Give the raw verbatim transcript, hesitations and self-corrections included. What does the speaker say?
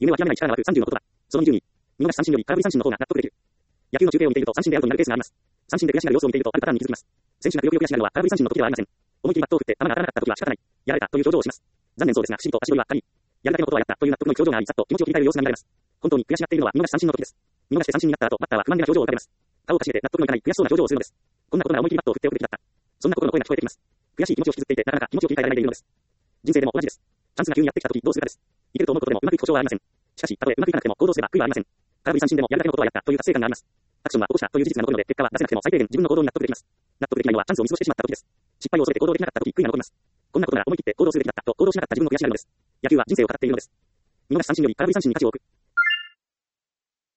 夢は諦めない力が湧くさんじゅうの言葉。そのにじゅうに。見逃し三振より空振り三振の方が納得できる。野球の中継を見ていると三振でアウトになるケースがあります。三振で悔しがる様子を見ているとあるパターンに気づきます。選手がくよくよ悔しがるのは空振り三振の時ではありません。思い切りバットを振って球が当たらなかった時は仕方ない。やられたという表情をします。残念そうですが、不思議と足取りは軽い。やるだけのことはやったという納得の表情があり、さっと気持ちを切り替える様子が見られます。本当に悔しがっているのは見逃し三振の時です。見逃して三振になった後、バッターは不満げな表情を浮かべます。顔をかしげて納得のいかない悔しそうな表情をするのです。こんなことなら思い切りバットを振っておくべきだった。そんな心の声が聞こえてきます。悔しい気持ちを引きずっていて、なかなか気持ちを切り替えられないでいるのです。人生でも同じです。チャンスが急にやってきた時どうするかです。いけると思うことでもうまくいく保証はありません。しかし、たとえうまくいかなくても行動すれば悔いはありません。空振り三振でもやるだけのことはやったという達成感があります。アクションは起こしたという事実が残るので、結果は出せなくても最低限自分の行動に納得できます。納得できないのはチャンスを見過ごしてしまった時です。失敗を恐れて行動できなかった時悔いが残ります。こんなことなら思い切って行動するべきだったと行動しなかった自分の悔しがるのです。野球は人生を語っているのです。見逃し三振より空振り三振に価値を置く。